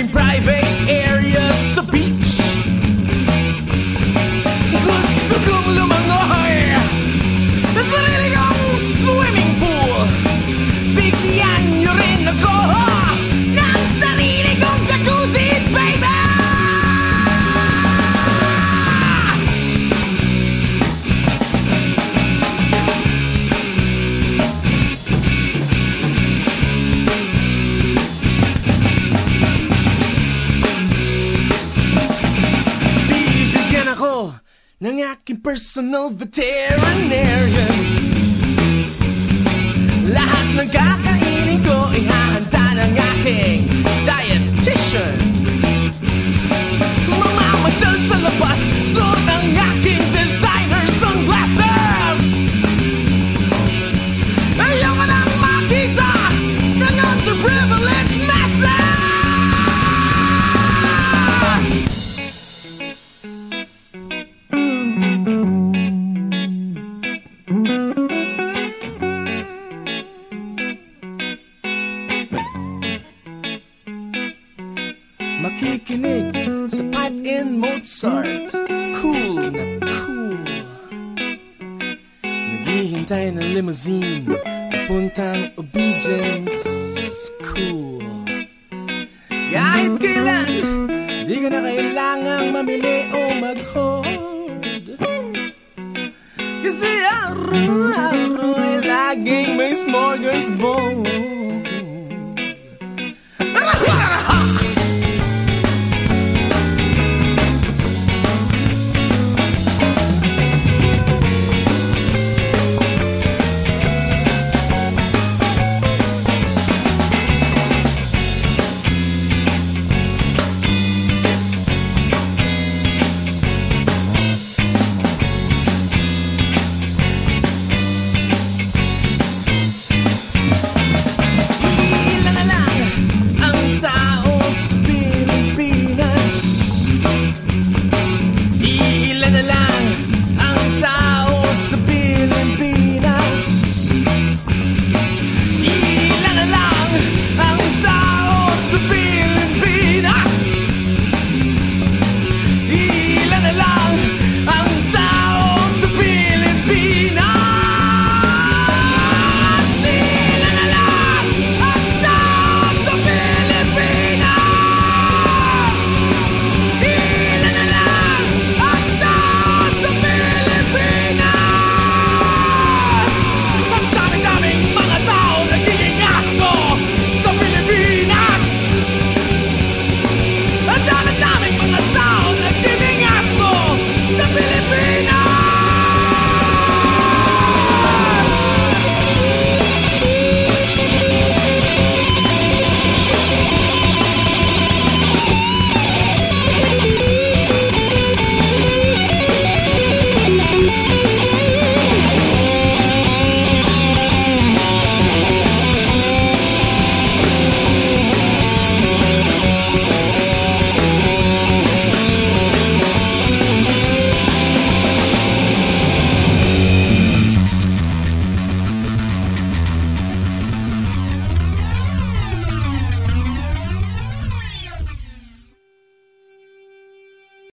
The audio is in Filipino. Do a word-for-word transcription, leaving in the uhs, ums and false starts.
private areas sa beach. Gusto kong lumangoy sa sarili kong swimming pool. Bigyan niyo rin ako ng sarili kong jacuzzi, baby. Bibigyan ako ng aking personal veterinarian. Lahat ng kakainin ko ihahanda ng aking dietitian. Mamamasyal sa labas, suot ang aking designer sunglasses. Ayaw mo nang makita ng underprivileged masses. Makikinig sa pipe-in Mozart. Cool na cool. Naghihintay ng limousine papuntang Obedience School. Kahit kailan, di ka na kailangang mamili o mag-hold. Kasi araw-araw ay laging may smorgasbord.